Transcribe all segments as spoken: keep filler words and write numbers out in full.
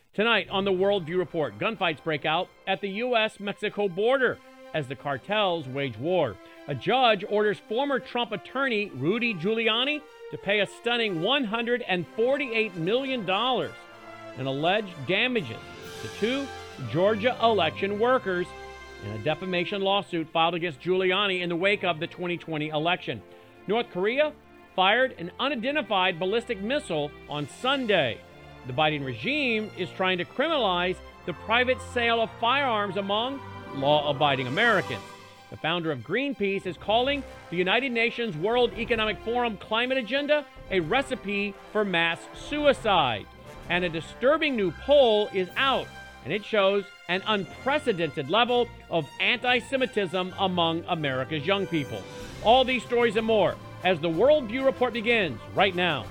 Tonight on the Worldview Report, gunfights break out at the U S Mexico border as the cartels wage war. A judge orders former Trump attorney Rudy Giuliani to pay a stunning one hundred forty-eight million dollars in alleged damages to two Georgia election workers in a defamation lawsuit filed against Giuliani in the wake of the twenty twenty election. North Korea fired an unidentified ballistic missile on Sunday. The Biden regime is trying to criminalize the private sale of firearms among law-abiding Americans. The founder of Greenpeace is calling the United Nations World Economic Forum climate agenda a recipe for mass suicide. And a disturbing new poll is out, and it shows an unprecedented level of anti-Semitism among America's young people. All these stories and more as the Worldview Report begins right now.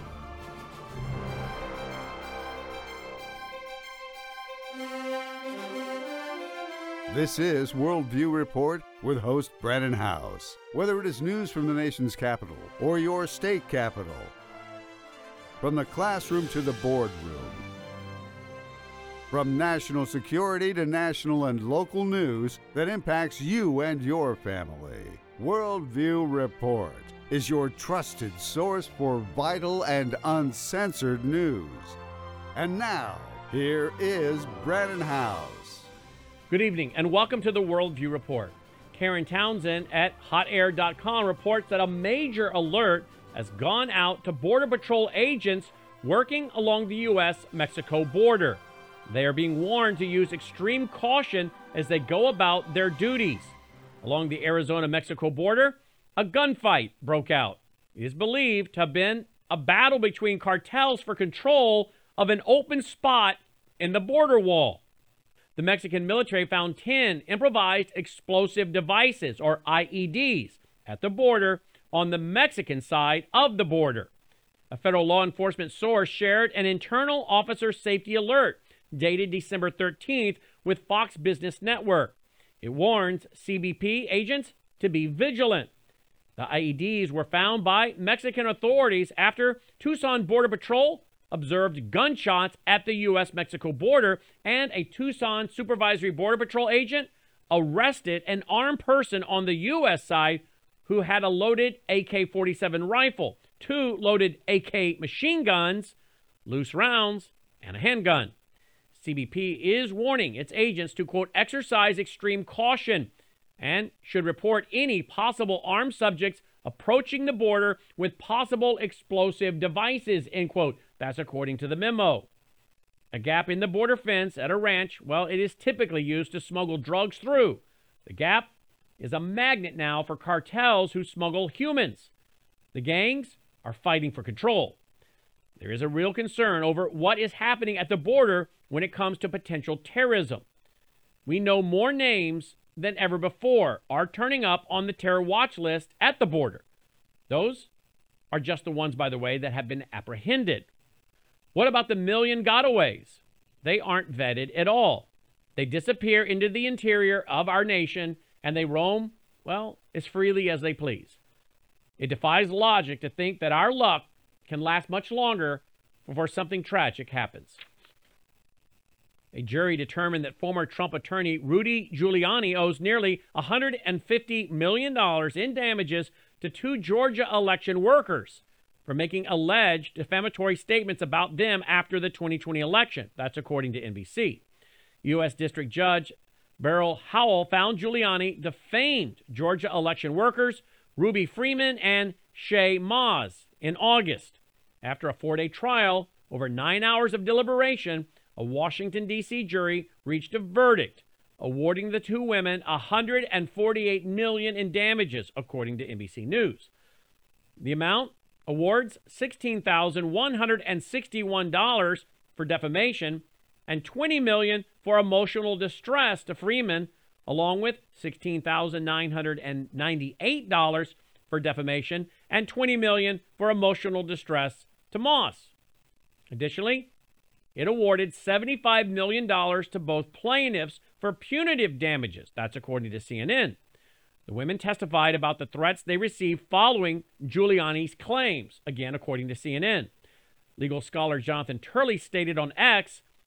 This is Worldview Report with host Brandon House. Whether it is news from the nation's capital or your state capital, from the classroom to the boardroom, from national security to national and local news that impacts you and your family, Worldview Report is your trusted source for vital and uncensored news. And now, here is Brandon House. Good evening and welcome to the Worldview Report. Karen Townsend at hot air dot com reports that a major alert has gone out to Border Patrol agents working along the U S Mexico border. They are being warned to use extreme caution as they go about their duties. Along the Arizona-Mexico border, a gunfight broke out. It is believed to have been a battle between cartels for control of an open spot in the border wall. The Mexican military found ten improvised explosive devices, or I E Ds, at the border on the Mexican side of the border. A federal law enforcement source shared an internal officer safety alert dated December thirteenth with Fox Business Network. It warns C B P agents to be vigilant. The I E Ds were found by Mexican authorities after Tucson Border Patrol observed gunshots at the U S Mexico border, and a Tucson Supervisory Border Patrol agent arrested an armed person on the U S side who had a loaded A K forty-seven rifle, two loaded A K machine guns, loose rounds, and a handgun. C B P is warning its agents to, quote, exercise extreme caution and should report any possible armed subjects approaching the border with possible explosive devices, end quote. That's according to the memo. A gap in the border fence at a ranch, well, it is typically used to smuggle drugs through. The gap is a magnet now for cartels who smuggle humans. The gangs are fighting for control. There is a real concern over what is happening at the border when it comes to potential terrorism. We know more names than ever before are turning up on the terror watch list at the border. Those are just the ones, by the way, that have been apprehended. What about the million gotaways? They aren't vetted at all. They disappear into the interior of our nation and they roam, well, as freely as they please. It defies logic to think that our luck can last much longer before something tragic happens. A jury determined that former Trump attorney Rudy Giuliani owes nearly one hundred fifty million dollars in damages to two Georgia election workers for making alleged defamatory statements about them after the twenty twenty election. That's according to N B C. U S District Judge Beryl Howell found Giuliani defamed Georgia election workers Ruby Freeman and Shay Moss in August. After a four-day trial, over nine hours of deliberation, a Washington, D C jury reached a verdict awarding the two women one hundred forty-eight million dollars in damages, according to N B C News. The amount awards sixteen thousand one hundred sixty-one dollars for defamation and twenty million dollars for emotional distress to Freeman, along with sixteen thousand nine hundred ninety-eight dollars for defamation and twenty million dollars for emotional distress to Moss. Additionally, it awarded seventy-five million dollars to both plaintiffs for punitive damages. That's according to C N N. The women testified about the threats they received following Giuliani's claims, again according to C N N. Legal scholar Jonathan Turley stated on X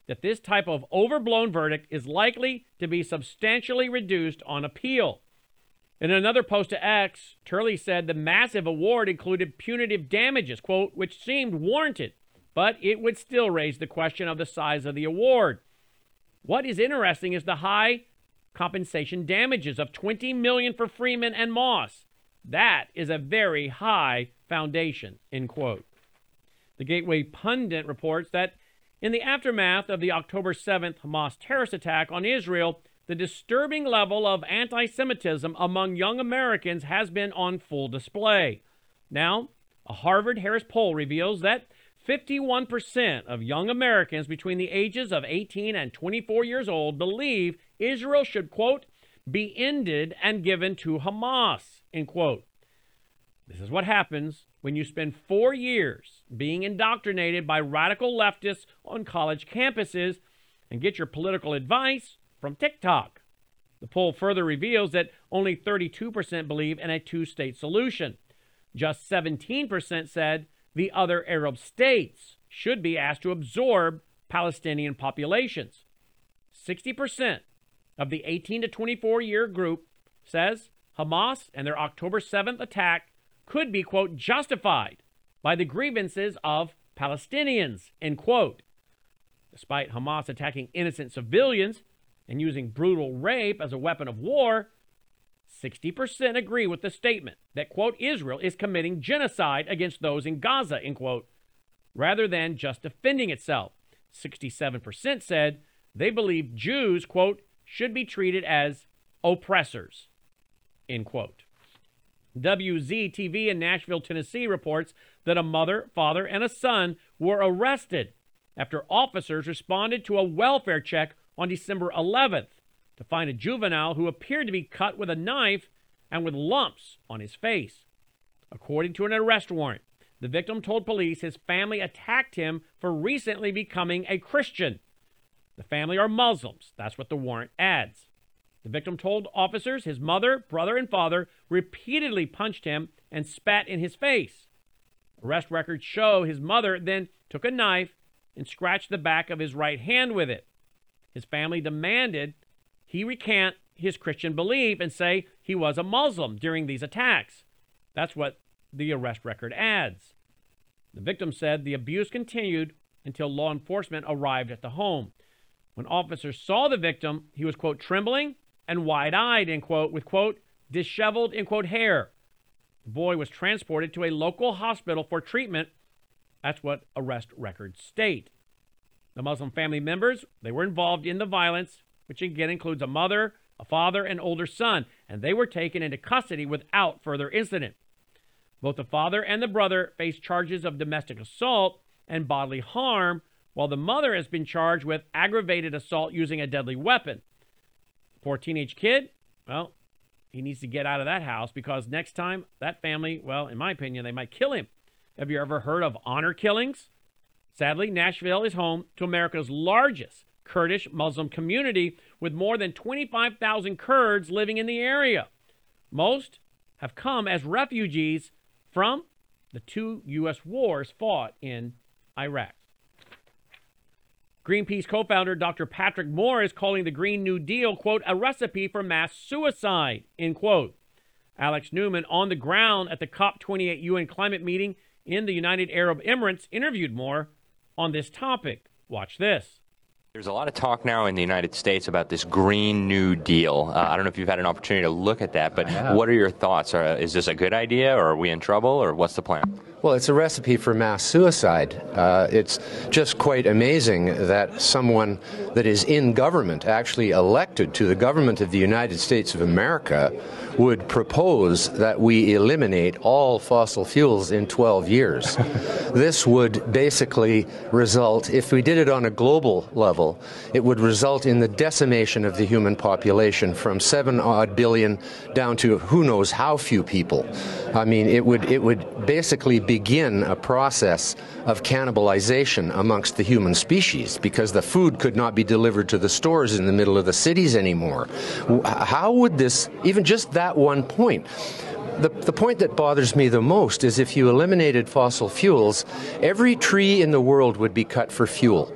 that this type of overblown verdict is likely to be substantially reduced on appeal. In another post to X, Turley said the massive award included punitive damages, quote, which seemed warranted, but it would still raise the question of the size of the award. What is interesting is the high compensation damages of twenty million dollars for Freeman and Moss. That is a very high foundation, end quote. The Gateway Pundit reports that in the aftermath of the October seventh Hamas terrorist attack on Israel, the disturbing level of anti-Semitism among young Americans has been on full display. Now, a Harvard-Harris poll reveals that fifty-one percent of young Americans between the ages of eighteen and twenty-four years old believe Israel should, quote, be ended and given to Hamas, end quote. This is what happens when you spend four years being indoctrinated by radical leftists on college campuses and get your political advice from TikTok. The poll further reveals that only thirty-two percent believe in a two-state solution. Just seventeen percent said the other Arab states should be asked to absorb Palestinian populations. sixty percent of the eighteen to twenty-four year group says Hamas and their October seventh attack could be, quote, justified by the grievances of Palestinians, end quote. Despite Hamas attacking innocent civilians and using brutal rape as a weapon of war, sixty percent agree with the statement that, quote, Israel is committing genocide against those in Gaza, end quote, rather than just defending itself. sixty-seven percent said they believe Jews, quote, should be treated as oppressors, end quote. W Z T V in Nashville, Tennessee reports that a mother, father, and a son were arrested after officers responded to a welfare check on December eleventh to find a juvenile who appeared to be cut with a knife and with lumps on his face. According to an arrest warrant, the victim told police his family attacked him for recently becoming a Christian. The family are Muslims. That's what the warrant adds. The victim told officers his mother, brother, and father repeatedly punched him and spat in his face. Arrest records show his mother then took a knife and scratched the back of his right hand with it. His family demanded he recant his Christian belief and say he was a Muslim during these attacks. That's what the arrest record adds. The victim said the abuse continued until law enforcement arrived at the home. When officers saw the victim, he was, quote, trembling and wide-eyed, end quote, with, quote, disheveled, end quote, hair. The boy was transported to a local hospital for treatment. That's what arrest records state. The Muslim family members, they were involved in the violence, which again includes a mother, a father, and older son, and they were taken into custody without further incident. Both the father and the brother face charges of domestic assault and bodily harm, while the mother has been charged with aggravated assault using a deadly weapon. Poor teenage kid, well, he needs to get out of that house because next time that family, well, in my opinion, they might kill him. Have you ever heard of honor killings? Sadly, Nashville is home to America's largest Kurdish Muslim community with more than twenty-five thousand Kurds living in the area. Most have come as refugees from the two U S wars fought in Iraq. Greenpeace co-founder Doctor Patrick Moore is calling the Green New Deal, quote, a recipe for mass suicide, end quote. Alex Newman, on the ground at the COP twenty-eight U N climate meeting in the United Arab Emirates, interviewed Moore on this topic. Watch this. There's a lot of talk now in the United States about this Green New Deal. Uh, I don't know if you've had an opportunity to look at that, but what are your thoughts? Are, is this a good idea, or are we in trouble, or what's the plan? Well, it's a recipe for mass suicide. Uh, it's just quite amazing that someone that is in government, actually elected to the government of the United States of America, would propose that we eliminate all fossil fuels in twelve years. This would basically result, if we did it on a global level, it would result in the decimation of the human population from seven odd billion down to who knows how few people. I mean, it would it would basically begin a process of cannibalization amongst the human species because the food could not be delivered to the stores in the middle of the cities anymore. How would this, even just that one point, The, the point that bothers me the most is if you eliminated fossil fuels, every tree in the world would be cut for fuel.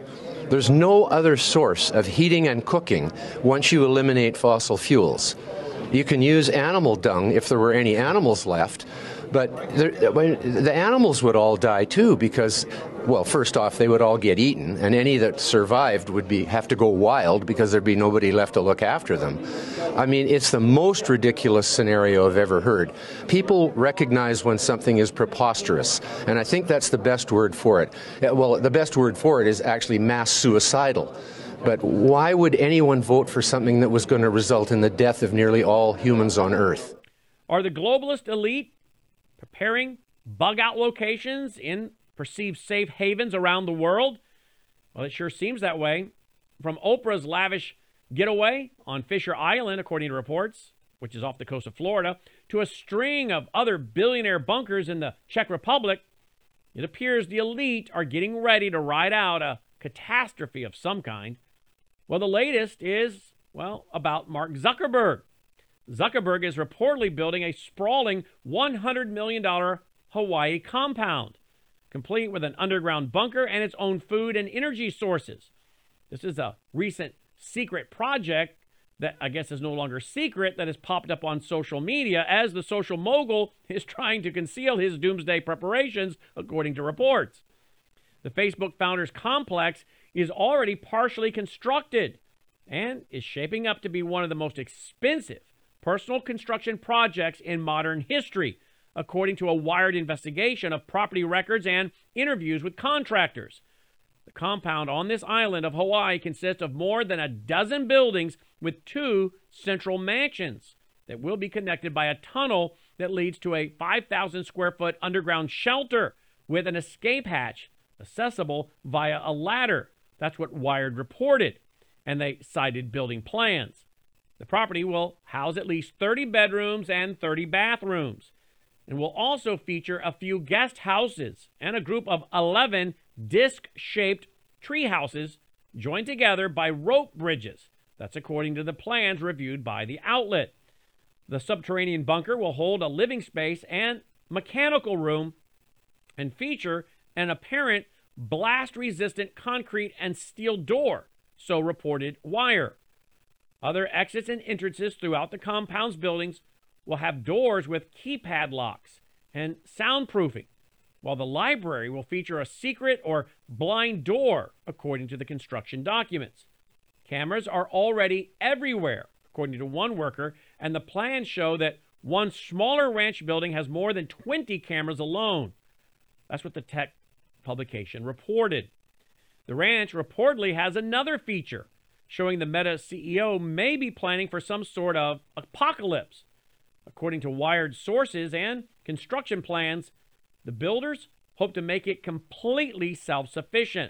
There's no other source of heating and cooking once you eliminate fossil fuels. You can use animal dung if there were any animals left, but there, the animals would all die too because, well, first off, they would all get eaten, and any that survived would be have to go wild because there'd be nobody left to look after them. I mean, it's the most ridiculous scenario I've ever heard. People recognize when something is preposterous, and I think that's the best word for it. Well, the best word for it is actually mass suicidal. But why would anyone vote for something that was going to result in the death of nearly all humans on Earth? Are the globalist elite preparing bug-out locations in perceived safe havens around the world? Well, it sure seems that way. From Oprah's lavish getaway on Fisher Island, according to reports, which is off the coast of Florida, to a string of other billionaire bunkers in the Czech Republic, it appears the elite are getting ready to ride out a catastrophe of some kind. Well, the latest is, well, about Mark Zuckerberg. Zuckerberg is reportedly building a sprawling one hundred million dollars Hawaii compound, complete with an underground bunker and its own food and energy sources. This is a recent secret project that I guess is no longer secret that has popped up on social media as the social mogul is trying to conceal his doomsday preparations, according to reports. The Facebook founder's complex is already partially constructed and is shaping up to be one of the most expensive personal construction projects in modern history, according to a Wired investigation of property records and interviews with contractors. The compound on this island of Hawaii consists of more than a dozen buildings with two central mansions that will be connected by a tunnel that leads to a five thousand square foot underground shelter with an escape hatch accessible via a ladder. That's what Wired reported, and they cited building plans. The property will house at least thirty bedrooms and thirty bathrooms, and will also feature a few guest houses and a group of eleven disc-shaped tree houses joined together by rope bridges. That's according to the plans reviewed by the outlet. The subterranean bunker will hold a living space and mechanical room and feature an apparent blast-resistant concrete and steel door, so reported Wire. Other exits and entrances throughout the compound's buildings will have doors with keypad locks and soundproofing, while the library will feature a secret or blind door, according to the construction documents. Cameras are already everywhere, according to one worker, and the plans show that one smaller ranch building has more than twenty cameras alone. That's what the tech publication reported. The ranch reportedly has another feature, showing the Meta C E O may be planning for some sort of apocalypse. According to Wired sources and construction plans, the builders hope to make it completely self-sufficient.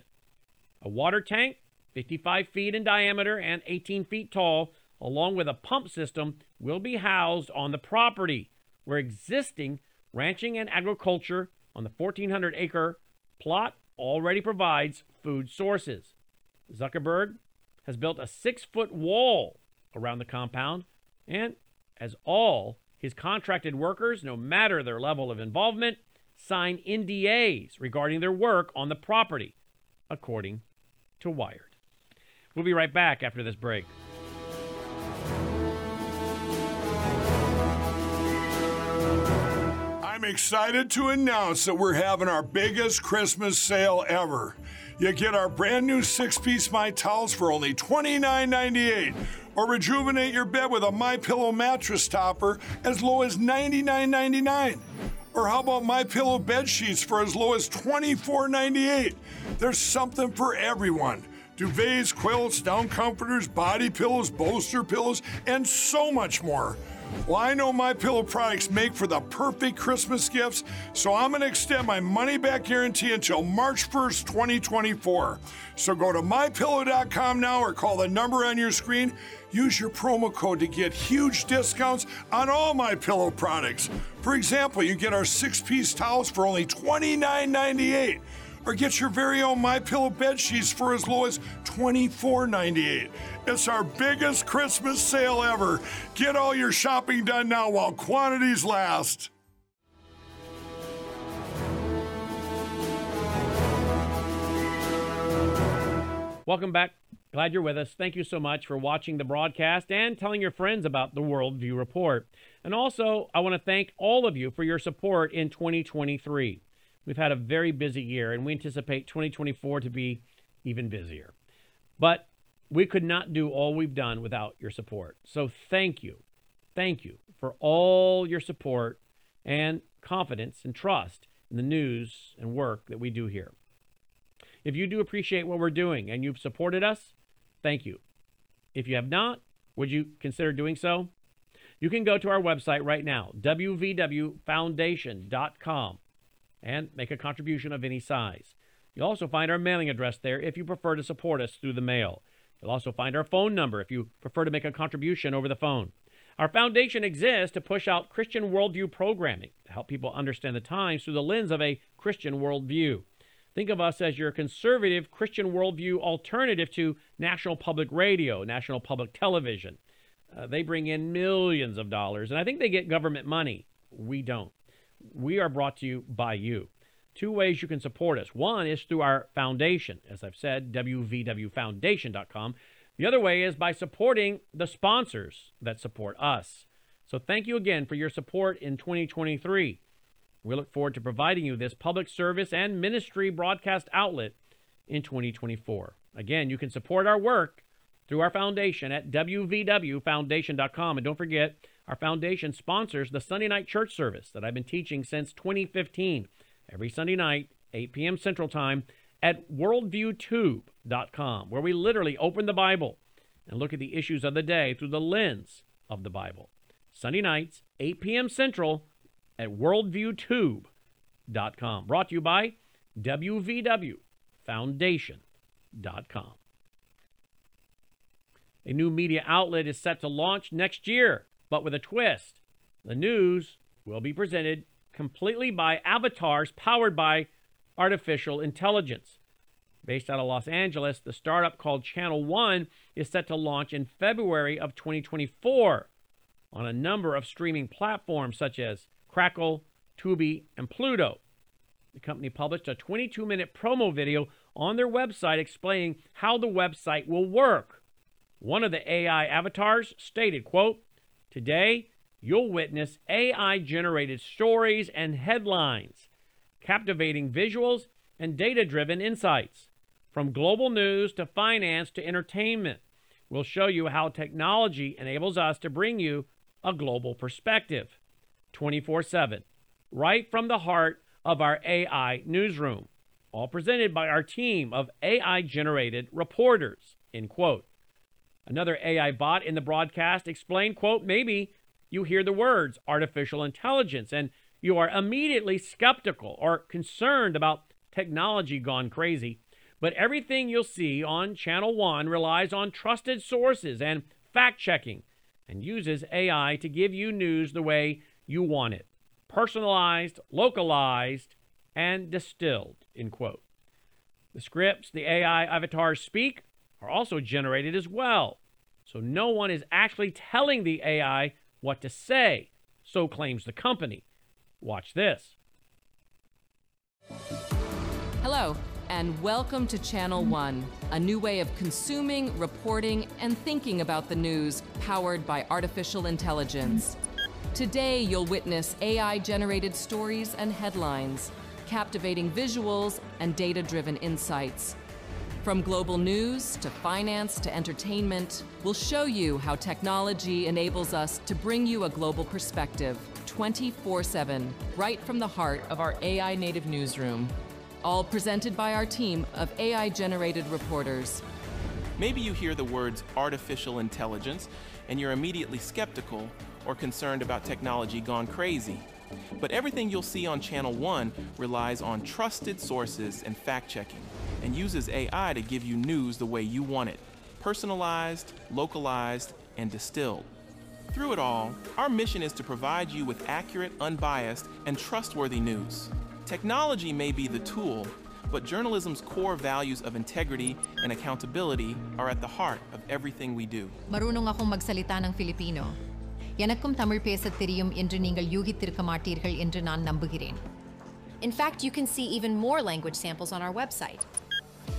A water tank, fifty-five feet in diameter and eighteen feet tall, along with a pump system, will be housed on the property, where existing ranching and agriculture on the fourteen hundred acre plot already provides food sources. Zuckerberg has built a six-foot wall around the compound, and as all his contracted workers, no matter their level of involvement, sign N D As regarding their work on the property, according to Wired. We'll be right back after this break. I'm excited to announce that we're having our biggest Christmas sale ever. You get our brand new six-piece My Towels for only twenty-nine ninety-eight, or rejuvenate your bed with a MyPillow mattress topper as low as ninety-nine ninety-nine. Or how about MyPillow bed sheets for as low as twenty-four ninety-eight? There's something for everyone. Duvets, quilts, down comforters, body pillows, bolster pillows, and so much more. Well, I know MyPillow products make for the perfect Christmas gifts, so I'm going to extend my money-back guarantee until March first, twenty twenty-four. So go to my pillow dot com now or call the number on your screen. Use your promo code to get huge discounts on all MyPillow products. For example, you get our six-piece towels for only twenty-nine ninety-eight. Or get your very own MyPillow bed sheets for as low as twenty-four ninety-eight. It's our biggest Christmas sale ever. Get all your shopping done now while quantities last. Welcome back. Glad you're with us. Thank you so much for watching the broadcast and telling your friends about the Worldview Report. And also, I want to thank all of you for your support in twenty twenty-three. We've had a very busy year, and we anticipate twenty twenty-four to be even busier. But we could not do all we've done without your support. So thank you. Thank you for all your support and confidence and trust in the news and work that we do here. If you do appreciate what we're doing and you've supported us, thank you. If you have not, would you consider doing so? You can go to our website right now, w v w foundation dot com, and make a contribution of any size. You'll also find our mailing address there if you prefer to support us through the mail. You'll also find our phone number if you prefer to make a contribution over the phone. Our foundation exists to push out Christian worldview programming, to help people understand the times through the lens of a Christian worldview. Think of us as your conservative Christian worldview alternative to National Public Radio, National Public Television. Uh, they bring in millions of dollars, and I think they get government money. We don't. We are brought to you by you. Two ways you can support us. One is through our foundation, as I've said, w v w foundation dot com. The other way is by supporting the sponsors that support us. So thank you again for your support in twenty twenty-three. We look forward to providing you this public service and ministry broadcast outlet in twenty twenty-four. Again, you can support our work through our foundation at w v w foundation dot com. And don't forget, our foundation sponsors the Sunday night church service that I've been teaching since twenty fifteen, every Sunday night, eight p m Central Time, at worldview tube dot com, where we literally open the Bible and look at the issues of the day through the lens of the Bible. Sunday nights, eight p m Central, at worldview tube dot com. Brought to you by w v w foundation dot com. A new media outlet is set to launch next year, but with a twist. The news will be presented completely by avatars powered by artificial intelligence. Based out of Los Angeles, the startup called Channel One is set to launch in February of twenty twenty-four on a number of streaming platforms such as Crackle, Tubi, and Pluto. The company published a twenty-two minute promo video on their website explaining how the website will work. One of the A I avatars stated, quote, "Today, you'll witness A I-generated stories and headlines, captivating visuals and data-driven insights. From global news to finance to entertainment, we'll show you how technology enables us to bring you a global perspective, twenty-four seven, right from the heart of our A I newsroom, all presented by our team of A I-generated reporters," end quote. Another A I bot in the broadcast explained, quote, "Maybe you hear the words artificial intelligence and you are immediately skeptical or concerned about technology gone crazy. But everything you'll see on Channel One relies on trusted sources and fact-checking and uses A I to give you news the way you want it, personalized, localized, and distilled," end quote. The scripts the A I avatars speak are also generated as well, so no one is actually telling the A I what to say, so claims the company. Watch this. Hello, and welcome to Channel One, a new way of consuming, reporting, and thinking about the news powered by artificial intelligence. Today, you'll witness A I-generated stories and headlines, captivating visuals, and data-driven insights. From global news to finance to entertainment, we'll show you how technology enables us to bring you a global perspective, twenty-four seven, right from the heart of our A I native newsroom. All presented by our team of A I-generated reporters. Maybe you hear the words artificial intelligence and you're immediately skeptical or concerned about technology gone crazy. But everything you'll see on Channel One relies on trusted sources and fact-checking, and uses A I to give you news the way you want it, personalized, localized, and distilled. Through it all, our mission is to provide you with accurate, unbiased, and trustworthy news. Technology may be the tool, but journalism's core values of integrity and accountability are at the heart of everything we do. Marunong akong magsalita ng Filipino. எனக்கும் தமிழ் பேசத் தெரியும் என்று நீங்கள் யூகித்திருக்க மாட்டீர்கள் என்று நான் நம்புகிறேன். In fact, you can see even more language samples on our website.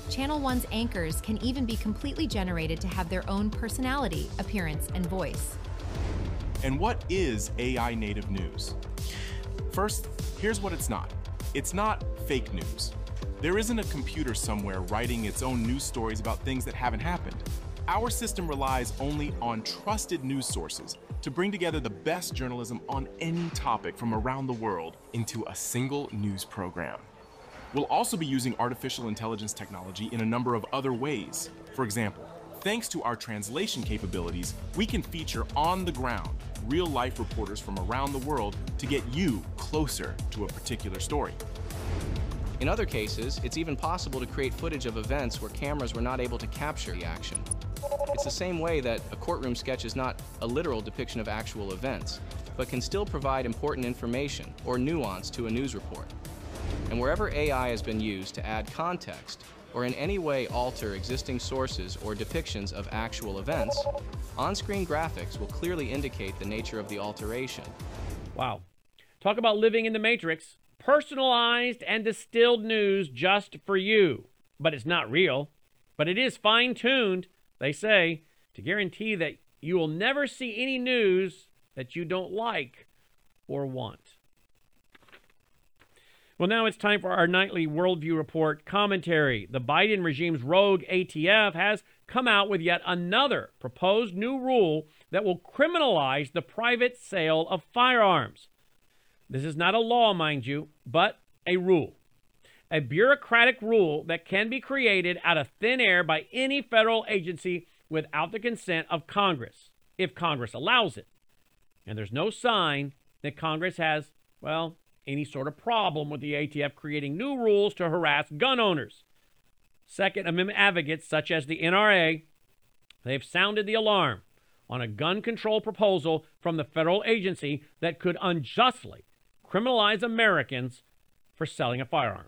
Channel One's anchors can even be completely generated to have their own personality, appearance, and voice. And what is A I native news? First, here's what it's not. It's not fake news. There isn't a computer somewhere writing its own news stories about things that haven't happened. Our system relies only on trusted news sources to bring together the best journalism on any topic from around the world into a single news program. We'll also be using artificial intelligence technology in a number of other ways. For example, thanks to our translation capabilities, we can feature on-the-ground, real-life reporters from around the world to get you closer to a particular story. In other cases, it's even possible to create footage of events where cameras were not able to capture the action. It's the same way that a courtroom sketch is not a literal depiction of actual events, but can still provide important information or nuance to a news report. And wherever A I has been used to add context or in any way alter existing sources or depictions of actual events, on-screen graphics will clearly indicate the nature of the alteration. Wow. Talk about living in the Matrix. Personalized and distilled news just for you. But it's not real. But it is fine-tuned, they say, to guarantee that you will never see any news that you don't like or want. Well, now it's time for our nightly Worldview Report commentary. The Biden regime's rogue A T F has come out with yet another proposed new rule that will criminalize the private sale of firearms. This is not a law, mind you, but a rule. A bureaucratic rule that can be created out of thin air by any federal agency without the consent of Congress, if Congress allows it. And there's no sign that Congress has, well, any sort of problem with the A T F creating new rules to harass gun owners. Second Amendment advocates, such as the N R A, they've sounded the alarm on a gun control proposal from the federal agency that could unjustly criminalize Americans for selling a firearm.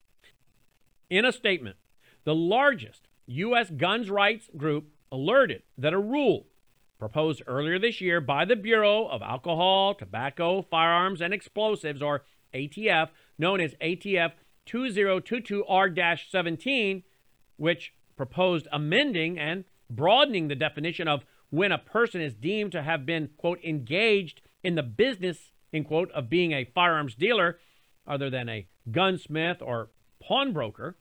In a statement, the largest U S guns rights group alerted that a rule proposed earlier this year by the Bureau of Alcohol, Tobacco, Firearms, and Explosives, or A T F, known as A T F two thousand twenty-two R seventeen, which proposed amending and broadening the definition of when a person is deemed to have been, quote, engaged in the business, in quote, of being a firearms dealer, other than a gunsmith or pawnbroker.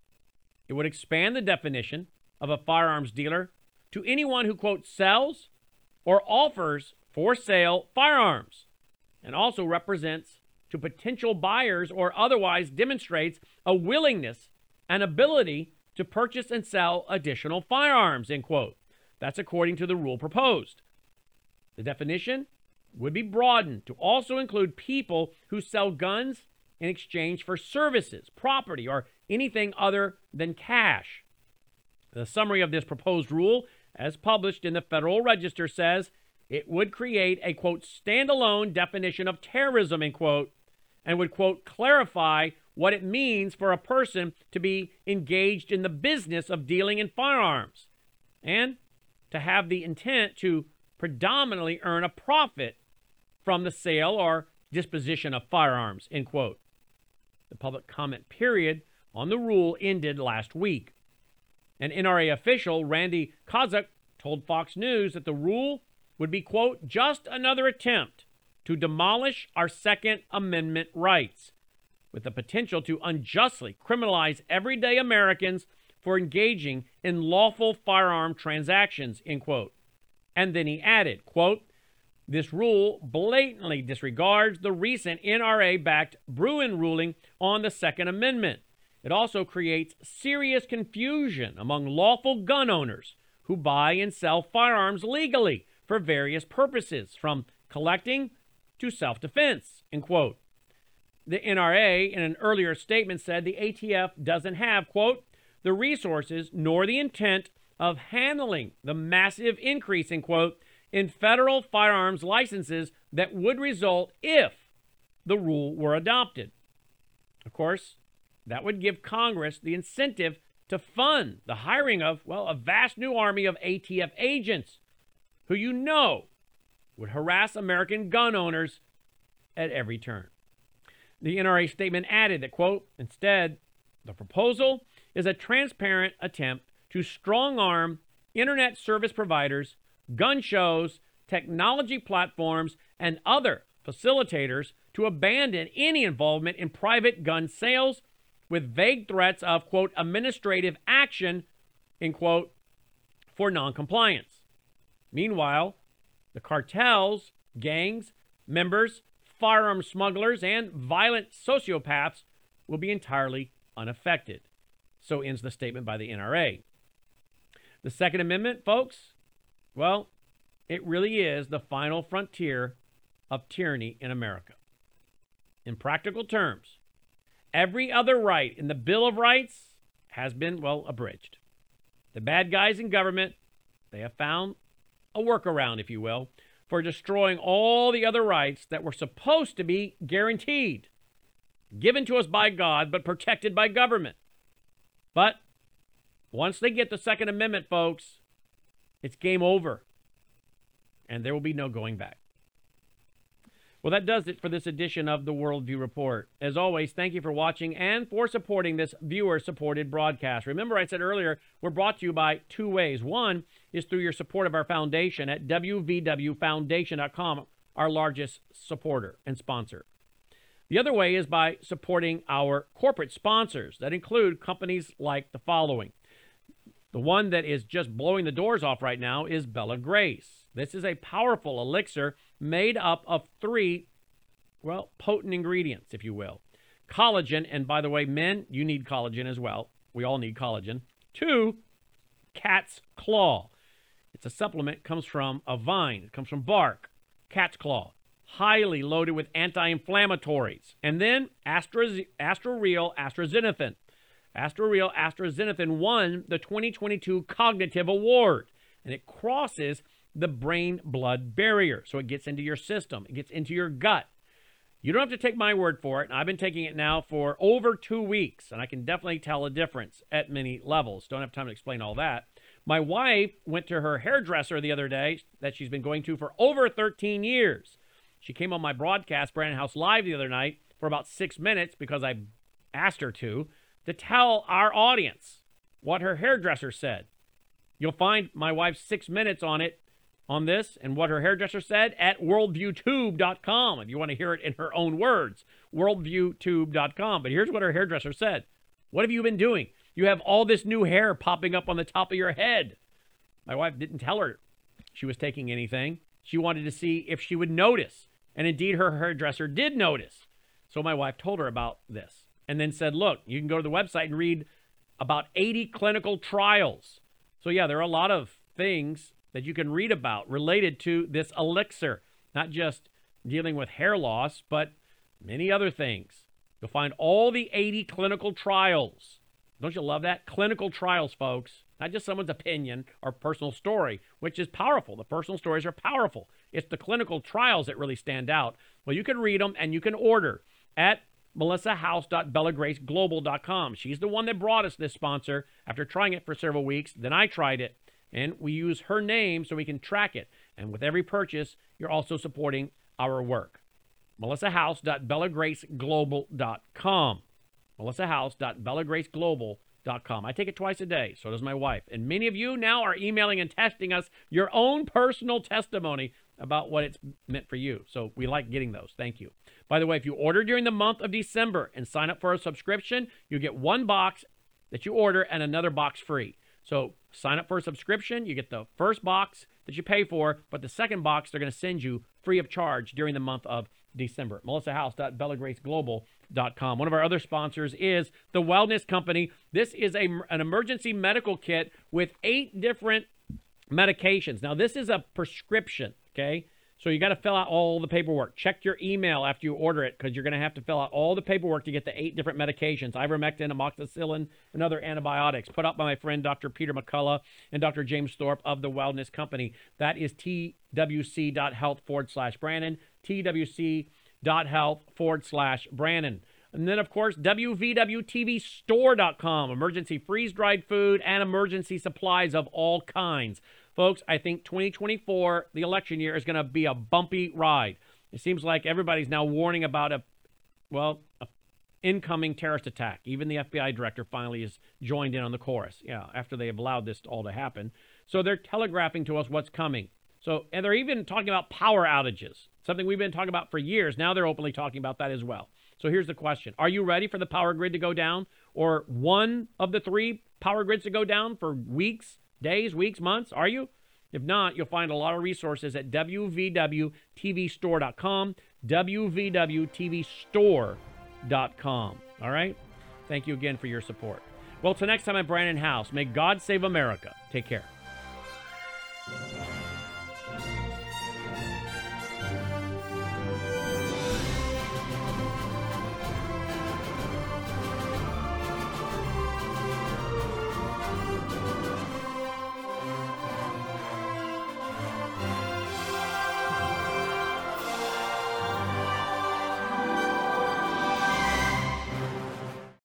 It would expand the definition of a firearms dealer to anyone who, quote, sells or offers for sale firearms, and also represents to potential buyers or otherwise demonstrates a willingness and ability to purchase and sell additional firearms, end quote. That's according to the rule proposed. The definition would be broadened to also include people who sell guns in exchange for services, property, or anything other than cash. The summary of this proposed rule, as published in the Federal Register, says it would create a, quote, standalone definition of terrorism, end quote, and would, quote, clarify what it means for a person to be engaged in the business of dealing in firearms and to have the intent to predominantly earn a profit from the sale or disposition of firearms, end quote. The public comment period on the rule ended last week. An N R A official, Randy Kozak, told Fox News that the rule would be, quote, just another attempt to demolish our Second Amendment rights, with the potential to unjustly criminalize everyday Americans for engaging in lawful firearm transactions, end quote. And then he added, quote, this rule blatantly disregards the recent N R A-backed Bruen ruling on the Second Amendment. It also creates serious confusion among lawful gun owners who buy and sell firearms legally for various purposes, from collecting to self-defense, end quote. The N R A, in an earlier statement, said the A T F doesn't have, quote, the resources nor the intent of handling the massive increase, end quote, in federal firearms licenses that would result if the rule were adopted. Of course, that would give Congress the incentive to fund the hiring of, well, a vast new army of A T F agents who you know would harass American gun owners at every turn. The N R A statement added that, quote, instead, the proposal is a transparent attempt to strong-arm internet service providers, gun shows, technology platforms, and other facilitators to abandon any involvement in private gun sales with vague threats of, quote, administrative action, in quote, for noncompliance. Meanwhile, the cartels, gangs, members, firearm smugglers, and violent sociopaths will be entirely unaffected. So ends the statement by the N R A. The Second Amendment, folks, well, it really is the final frontier of tyranny in America. In practical terms, every other right in the Bill of Rights has been, well, abridged. The bad guys in government, they have found a workaround, if you will, for destroying all the other rights that were supposed to be guaranteed, given to us by God, but protected by government. But once they get the Second Amendment, folks, it's game over, and there will be no going back. Well, that does it for this edition of the Worldview Report. As always, thank you for watching and for supporting this viewer-supported broadcast. Remember, I said earlier, we're brought to you by two ways. One is through your support of our foundation at w v w foundation dot com, our largest supporter and sponsor. The other way is by supporting our corporate sponsors that include companies like the following. The one that is just blowing the doors off right now is Bella Grace. This is a powerful elixir made up of three, well, potent ingredients, if you will. Collagen, and by the way, men, you need collagen as well. We all need collagen. Two, cat's claw. It's a supplement, comes from a vine. It comes from bark. Cat's claw. Highly loaded with anti-inflammatories. And then Astra, Astroreal Astrazenithin. Astroreal Astrazenithin won the twenty twenty-two Cognitive Award. And it crosses the brain-blood barrier. So it gets into your system. It gets into your gut. You don't have to take my word for it. I've been taking it now for over two weeks, and I can definitely tell a difference at many levels. Don't have time to explain all that. My wife went to her hairdresser the other day that she's been going to for over thirteen years. She came on my broadcast, Brandon House Live, the other night for about six minutes because I asked her to, to tell our audience what her hairdresser said. You'll find my wife's six minutes on it, on this, and what her hairdresser said at worldview tube dot com. If you want to hear it in her own words, worldview tube dot com. But here's what her hairdresser said. What have you been doing? You have all this new hair popping up on the top of your head. My wife didn't tell her she was taking anything. She wanted to see if she would notice. And indeed, her hairdresser did notice. So my wife told her about this and then said, look, you can go to the website and read about eighty clinical trials. So yeah, there are a lot of things that you can read about related to this elixir, not just dealing with hair loss, but many other things. You'll find all the eighty clinical trials. Don't you love that? Clinical trials, folks. Not just someone's opinion or personal story, which is powerful. The personal stories are powerful. It's the clinical trials that really stand out. Well, you can read them and you can order at melissa house dot bella grace global dot com. She's the one that brought us this sponsor after trying it for several weeks. Then I tried it, and we use her name so we can track it. And with every purchase, you're also supporting our work. melissa house dot bella grace global dot com. melissa house dot bella grace global dot com. I take it twice a day. So does my wife. And many of you now are emailing and texting us your own personal testimony about what it's meant for you. So we like getting those. Thank you. By the way, if you order during the month of December and sign up for a subscription, you get one box that you order and another box free. So sign up for a subscription. You get the first box that you pay for, but the second box they're going to send you free of charge during the month of December. melissa house dot bella grace global dot com. One of our other sponsors is the Wellness Company. This is a, an emergency medical kit with eight different medications. Now, this is a prescription, okay? So you got to fill out all the paperwork. Check your email after you order it because you're going to have to fill out all the paperwork to get the eight different medications, ivermectin, amoxicillin, and other antibiotics, put out by my friend Doctor Peter McCullough and Doctor James Thorpe of the Wellness Company. That is twc.health forward slash Brandon, twc.health forward slash Brandon. And then, of course, w v w t v store dot com, emergency freeze-dried food and emergency supplies of all kinds. Folks, I think twenty twenty-four, the election year, is going to be a bumpy ride. It seems like everybody's now warning about a, well, a incoming terrorist attack. Even the F B I director finally has joined in on the chorus. Yeah, after they have allowed this all to happen. So they're telegraphing to us what's coming. So, and they're even talking about power outages, something we've been talking about for years. Now they're openly talking about that as well. So here's the question. Are you ready for the power grid to go down, or one of the three power grids to go down for weeks, days, weeks, months? Are you? If not, you'll find a lot of resources at W V W T V store dot com, W V W T V store dot com. All right? Thank you again for your support. Well, till next time, I'm Brandon House. May God save America. Take care.